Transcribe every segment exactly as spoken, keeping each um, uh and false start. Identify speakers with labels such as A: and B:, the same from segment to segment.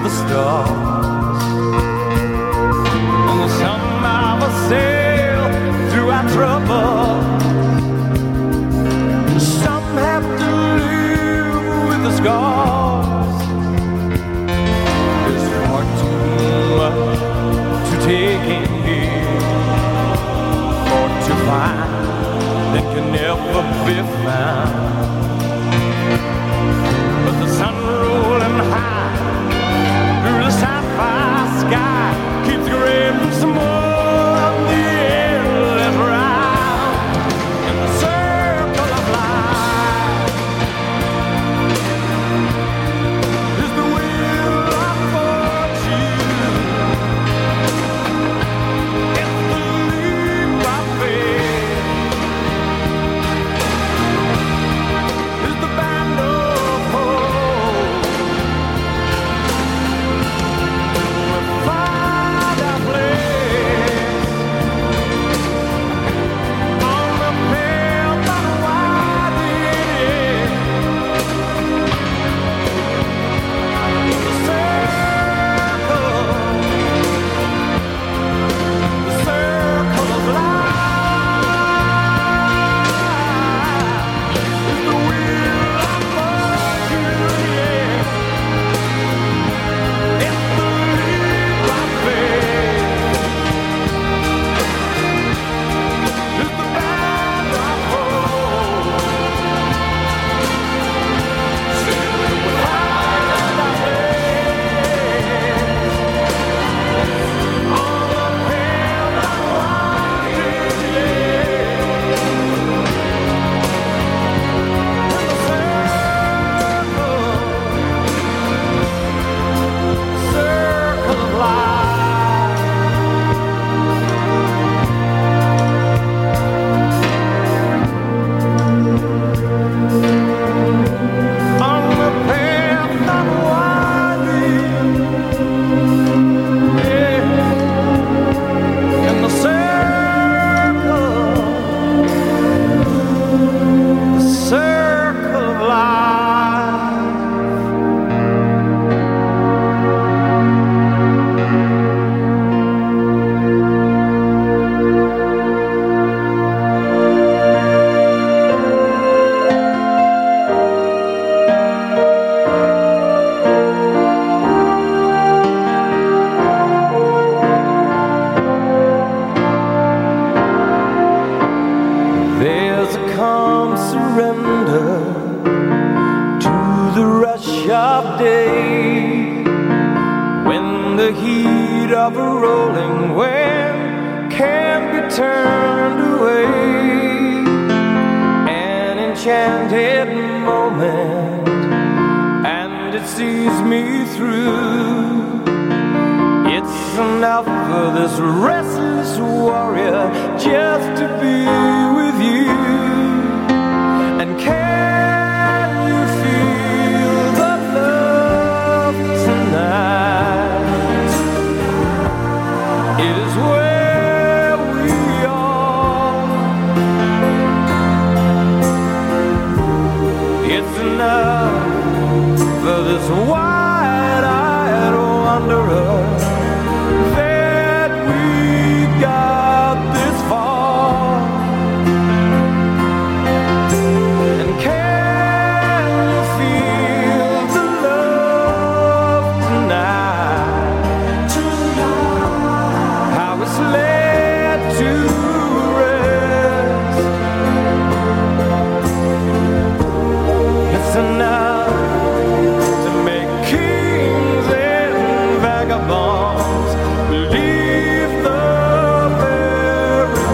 A: the stars, and somehow I sail through our trouble. Some have to live with the scars. There's far too much to take in here, or to find that can never be found. But the sun rolling high through the sapphire sky keeps grading some more of the endless round in the circle of life. Is the wheel of fortune? It's the leap of faith. Is the band of hope? We'll find our place on the path unwinding. The circle, the circle of life is the wheel of fortune, yeah. It's the leap of faith. It's the band of hope. We'll find our place on the path unwinding, yeah. In the circle, circle of life. On the path unwinding, yeah. In the circle, the circle of life. There's a calm surrender to the rush of day, when the heat of a rolling wind can't be turned away. An enchanted moment, and it sees me through. It's enough for this restless warrior just to be with you. And can you feel the love tonight? It is where we are. It's enough for this wide-eyed wanderer that we got this far. And can you feel the love tonight? How it's led to rest. It's enough to make kings and vagabonds believe the very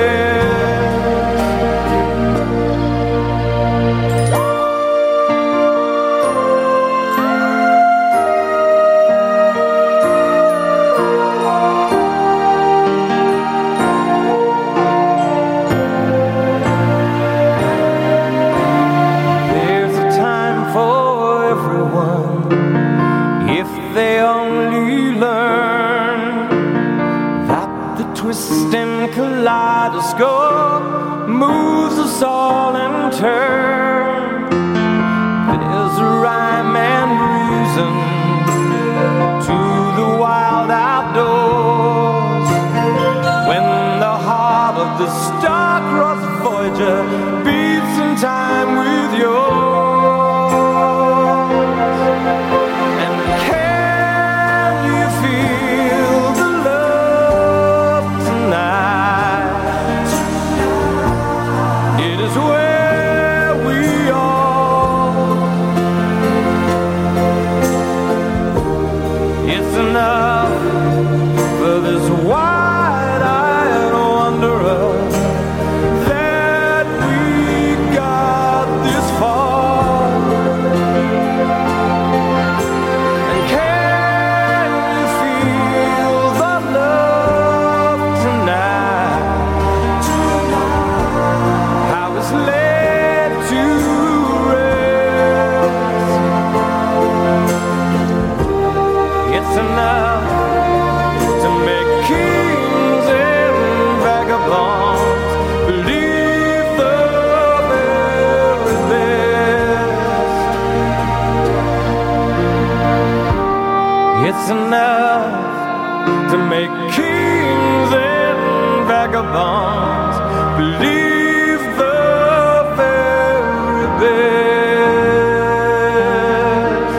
A: There's a time for everyone if they only learn that the twisting kaleidoscope moves us all in turn. There's a rhyme and reason It's enough to make kings and vagabonds believe the very best.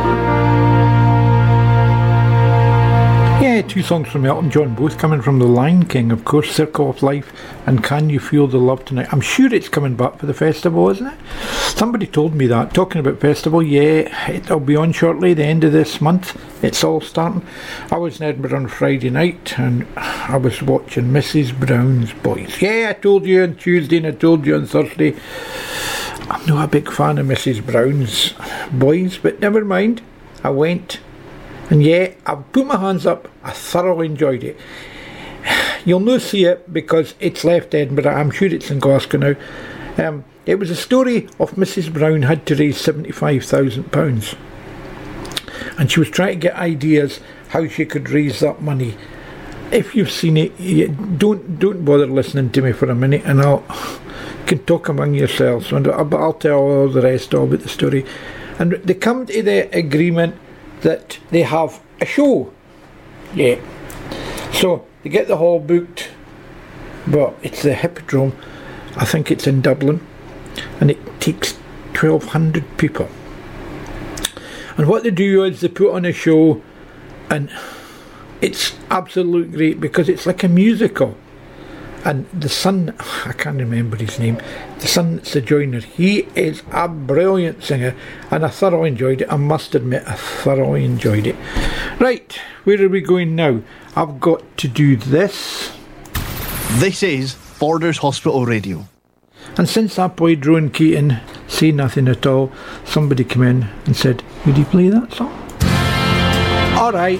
B: Yeah, two songs from Elton John, both coming from The Lion King, of course, Circle of Life and Can You Feel the Love Tonight. I'm sure it's coming back for the festival, isn't it? Somebody told me that. Talking about festival, yeah, it'll be on shortly, the end of this month. It's all starting. I was in Edinburgh on Friday night and I was watching Missus Brown's Boys. Yeah, I told you on Tuesday and I told you on Thursday. I'm not a big fan of Missus Brown's Boys, but never mind. I went. And yeah, I put my hands up. I thoroughly enjoyed it. You'll not see it because it's left Edinburgh. I'm sure it's in Glasgow now. Um, it was a story of Missus Brown had to raise seventy-five thousand pounds. And she was trying to get ideas how she could raise that money. If you've seen it, you don't don't bother listening to me for a minute, and I'll you can talk among yourselves. And I'll, I'll tell all the rest all about the story. And they come to the agreement that they have a show. Yeah. So they get the hall booked, but it's the Hippodrome. I think it's in Dublin, and it takes twelve hundred people. And what they do is they put on a show, and it's absolutely great because it's like a musical. And the son, I can't remember his name, the son that's the joiner, he is a brilliant singer, and I thoroughly enjoyed it. I must admit, I thoroughly enjoyed it. Right, where are we going now? I've got to do this.
C: This is Borders Hospital Radio.
B: And since I played Rowan Keating, Say Nothing at All, somebody came in and said, would you play that song? Alright.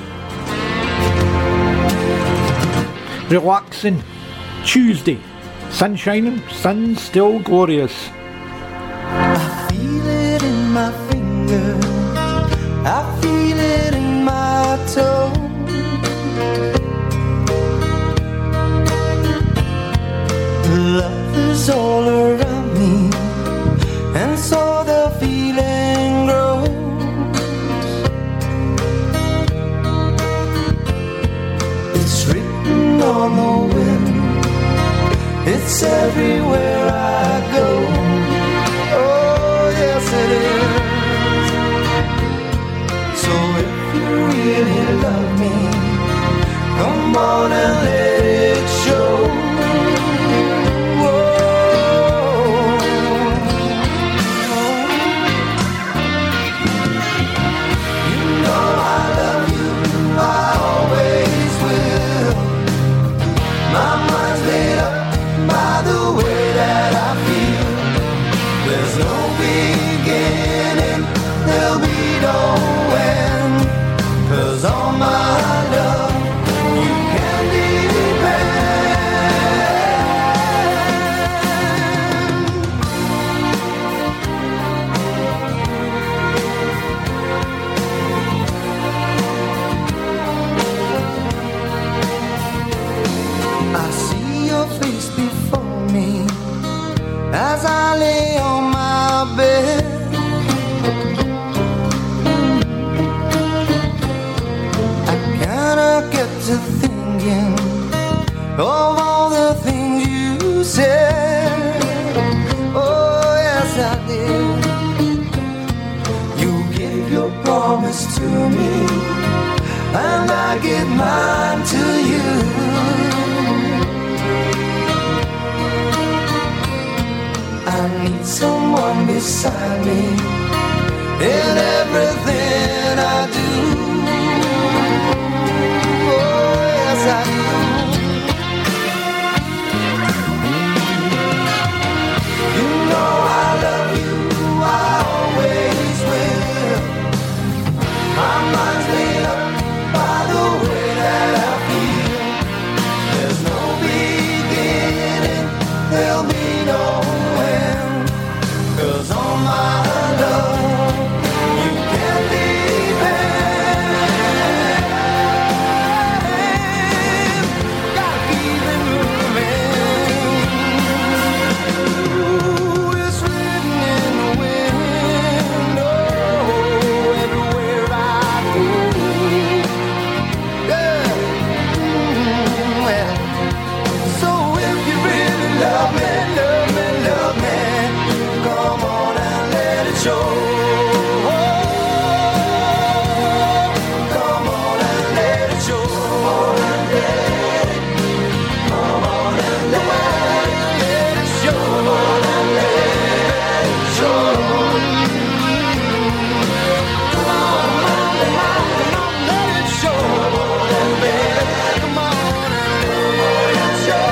B: Relaxing. Tuesday. Sun shining, sun still glorious.
D: I feel it in my fingers, I feel it in my toes. Love is all around me, and so the feeling grows. It's written on the wind, it's everywhere I go. Oh, yes it is. So if you really love me, come on and let it show. As I lay on my bed, I kinda get to thinking of all the things you said. Oh yes I did. You gave your promise to me, and I give mine to you. I need someone beside me in everything I do. Oh, yes, I do. You know I love you, I always will. My mind's made up by the way that I feel. There's no beginning, there'll be no end. 'Cause all my love, you can depend. show. Come on and let it show. Come on and let it. Come on and let it show. Come on and let it show. Come on, come on, come on, let it show. Come on and let it. Come on and let it show.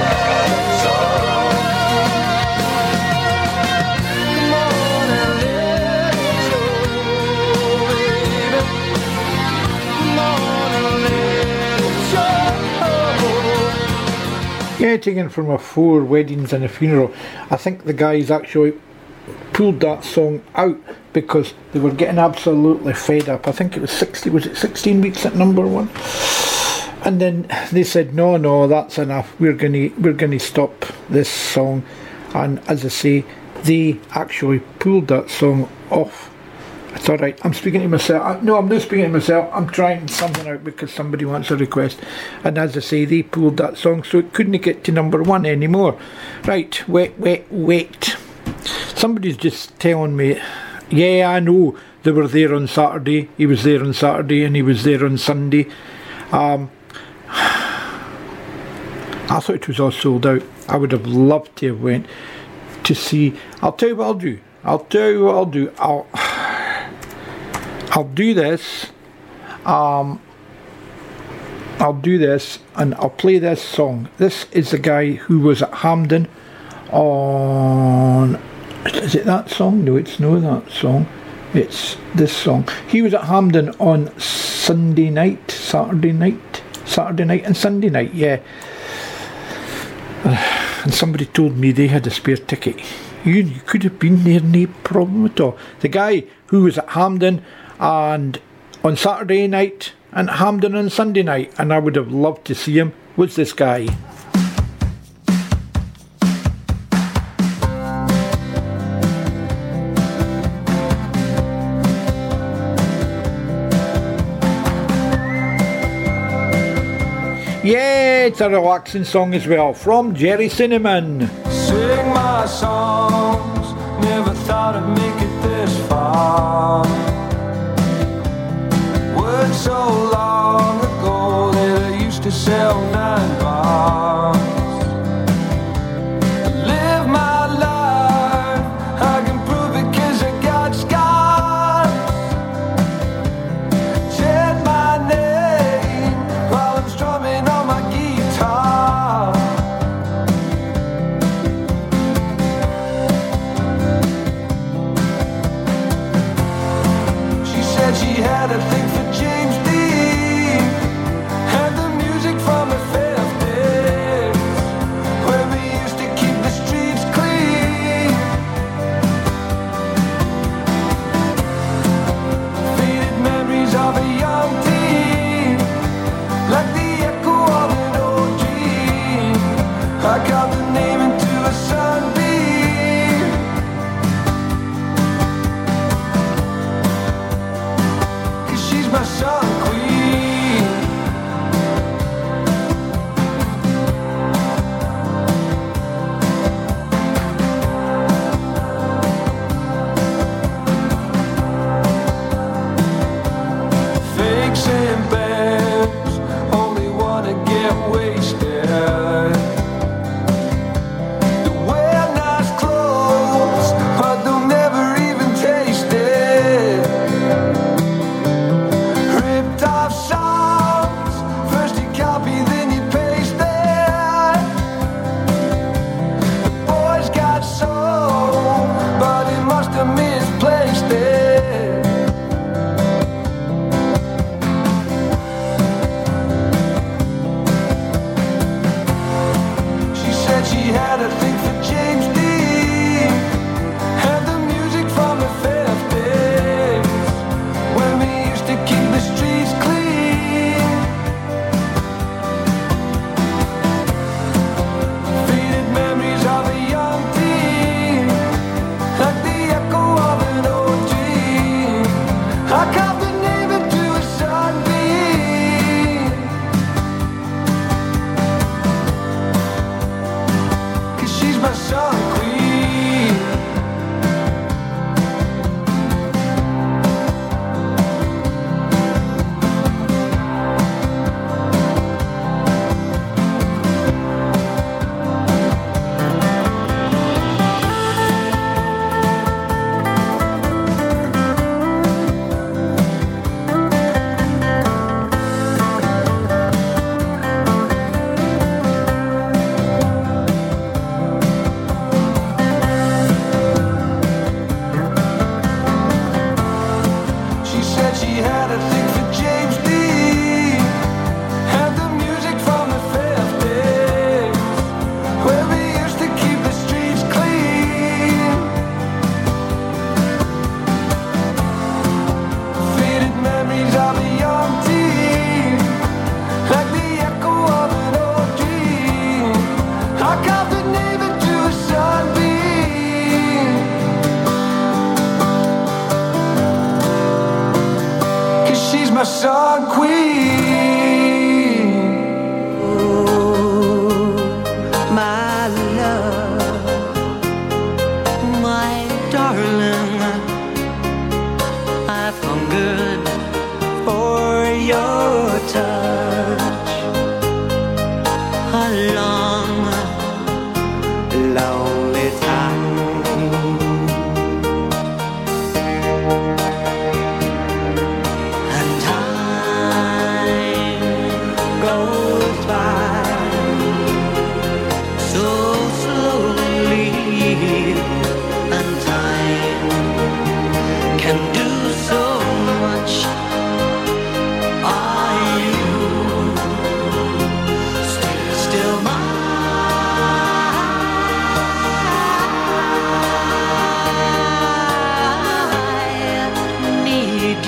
B: Yeah, taken from a four weddings and a funeral. I think the guys actually pulled that song out because they were getting absolutely fed up. I think it was sixty, was it sixteen weeks at number one? And then they said, no, no, that's enough. We're gonna we're gonna stop this song. And as I say, they actually pulled that song off. It's alright, I'm speaking to myself. I, no, I'm not speaking to myself. I'm trying something out because somebody wants a request. And as I say, they pulled that song, so it couldn't get to number one anymore. Right, wait, wait, wait. Somebody's just telling me, yeah, I know they were there on Saturday. He was there on Saturday and he was there on Sunday. Um, I thought it was all sold out. I would have loved to have went to see. I'll tell you what I'll do. I'll tell you what I'll do. I'll... I'll do this, um, I'll do this and I'll play this song. This is the guy who was at Hampden on, is it that song? No, it's not that song, it's this song. He was at Hampden on Sunday night, Saturday night, Saturday night and Sunday night, yeah. Uh, and somebody told me they had a spare ticket. You, you could have been there, no problem at all. The guy who was at Hampden and on Saturday night and Hampden on Sunday night, and I would have loved to see him, was this guy. Yeah, it's a relaxing song as well, from Jerry Cinnamon.
D: Sing my songs, never thought I'd make it this far. Words so long ago that I used to sell nine bars. Live my life, I can prove it 'cause I got scars. Chant my name while I'm strumming on my guitar.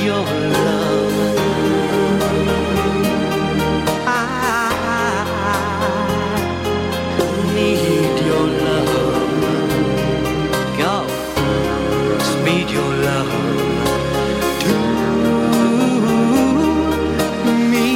E: your love. I need your love. God, speed your love to me.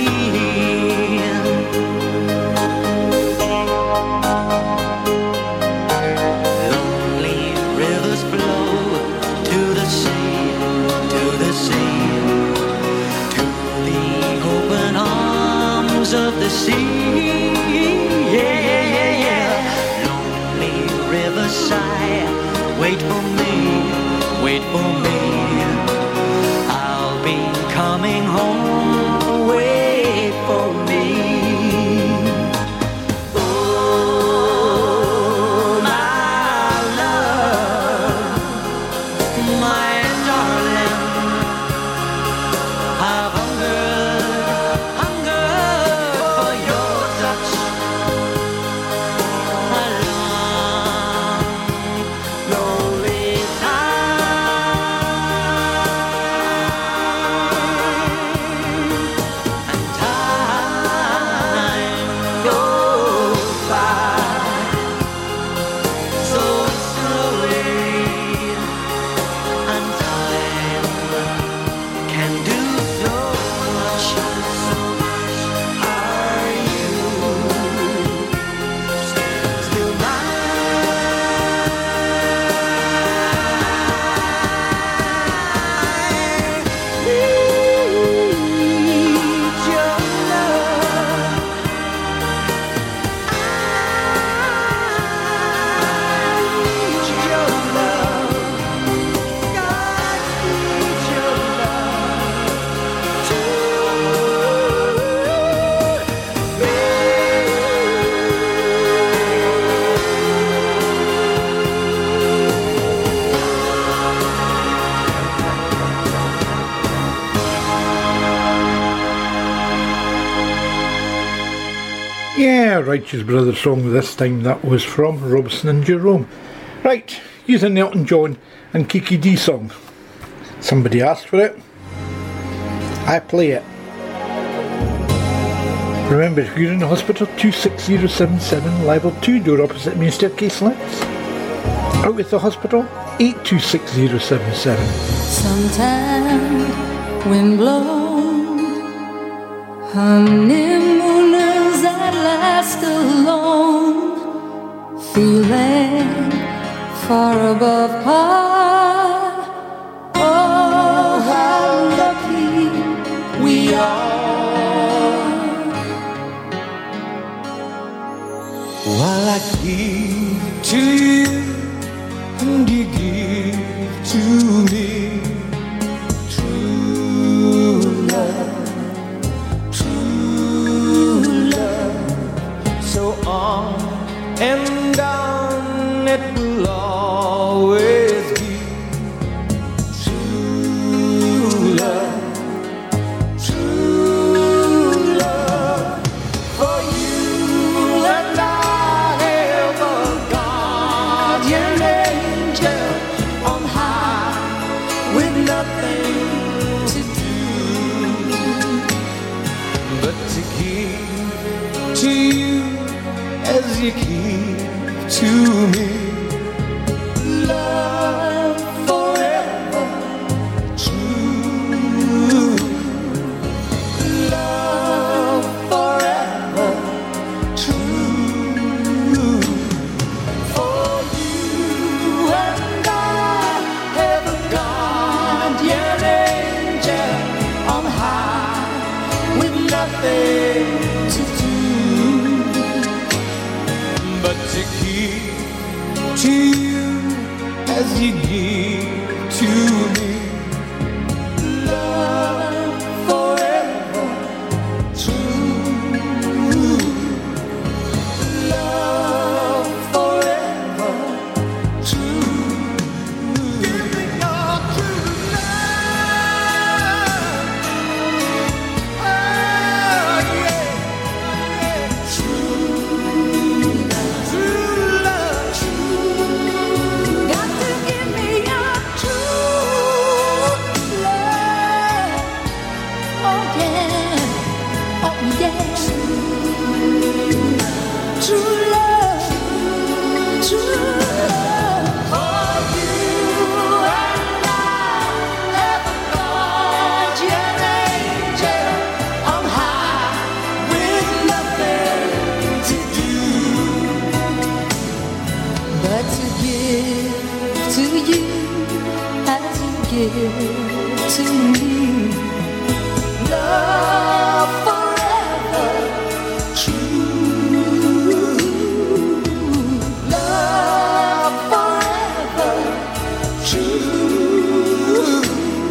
E: Lonely rivers flow to the sea, to the sea, to the open arms of the sea. Yeah, yeah, yeah. Lonely river sigh, wait for me, wait for me. I'll be coming home, wait for me. Oh, my love, my darling, I've hungered, hungered for your touch. A long, lonely time, and time goes by so slowly, and time can do so much, so much. Are you still mine? Need your love. I need your love. God needs your love
B: Yeah, Righteous Brothers song this time. That was from Robson and Jerome. Right, using the Elton John and Kiki D song. Somebody asked for it. I play it. Remember, if you're in the hospital, two six zero seven seven, level two, door opposite main staircase lifts. Out with the hospital, eight two six zero seven seven.
F: Sometimes wind blows, honeymooners that last alone, feeling far above par. Oh, how lucky we are.
D: While I give to you and you give to me, true love, true love. So on and on it will always be true love, true love. For you and I have a guardian angel on high with nothing to do but to give to you as you give to me. Love forever true. Love forever true. For you and I have a guardian angel on high with nothing to do but to give
F: to me. Love forever true. Love forever true.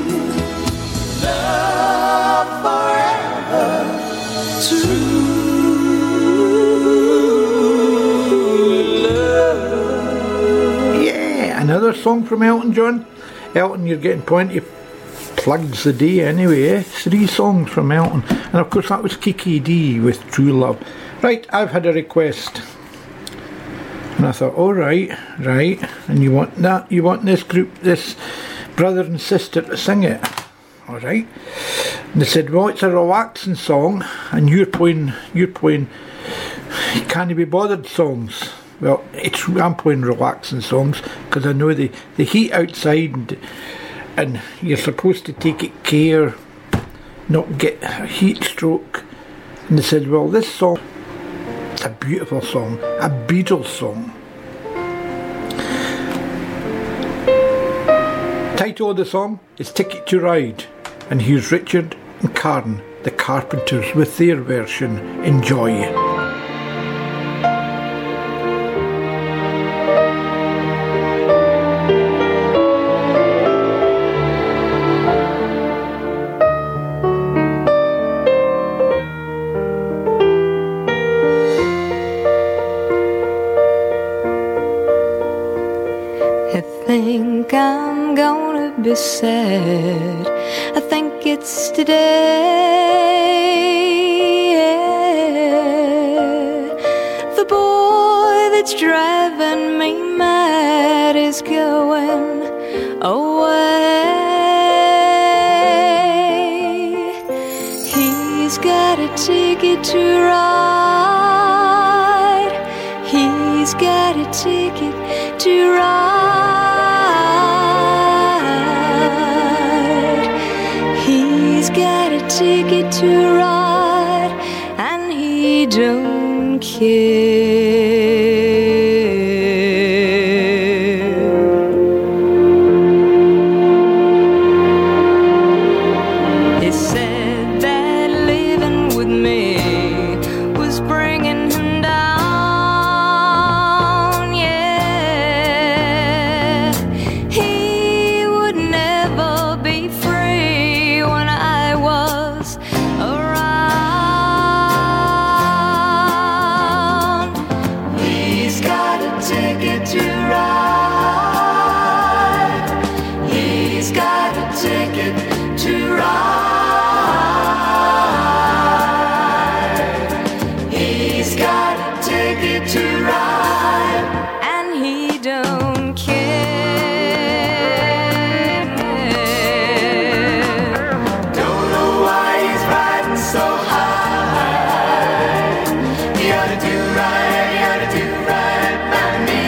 F: Love forever true.
B: Yeah, another song from Elton John. Elton, you're getting plenty plugs a day anyway, eh? Three songs from Elton. And of course that was Kiki D with True Love. Right, I've had a request. And I thought, all right, right. And you want that, you want this group, this brother and sister to sing it. All right. And they said, well, it's a relaxing song and you're playing, you're playing Can't Be Bothered songs. Well, it's, I'm playing relaxing songs because I know the, the heat outside and, and you're supposed to take it care, not get a heat stroke. And they said, well, this song, it's a beautiful song, a Beatles song. Title of the song is Ticket to Ride. And here's Richard and Karen, the Carpenters, with their version, Enjoy.
F: I think I'm gonna be sad. I think it's today. The boy that's driving me mad is going away. He's got a ticket to ride. He's got a ticket to ride. He's got a ticket to ride, and he don't care. He said that living with me was bringing him down, yeah. He would never be free when I was around. He's got a ticket to ride. He's got a ticket to ride. He's got a ticket to ride, and he don't care. Don't know why he's riding so high. He ought to do right, he ought to do right by me.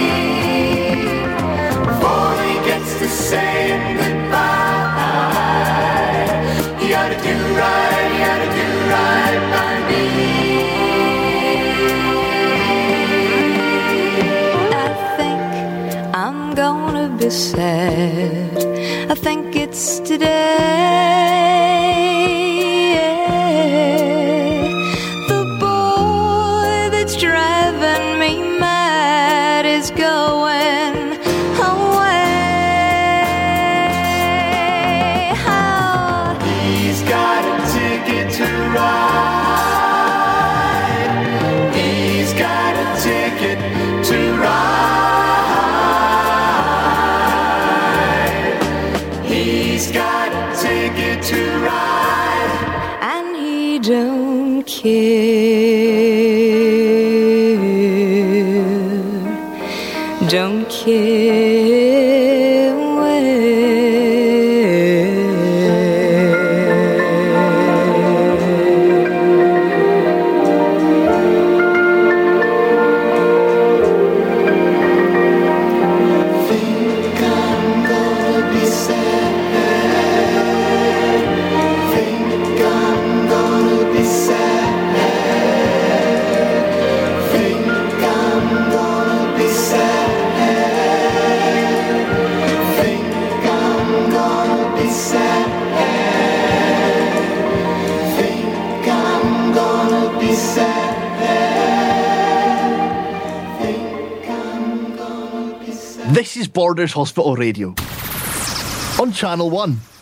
F: Before he gets to saying goodbye, he ought to do right, he ought to do right by me. I think I'm gonna be sad. I think it's today. The boy that's driving me mad is going away. How? He's got a ticket to ride. He's got a ticket to ride. He's got a ticket to ride, and he don't care. Don't care Think I'm gonna be sad. Think I'm gonna be sad. Think I'm gonna be sad. sad. Think I'm gonna be sad. Think I'm gonna be sad.
C: This is Borders Hospital Radio on Channel one.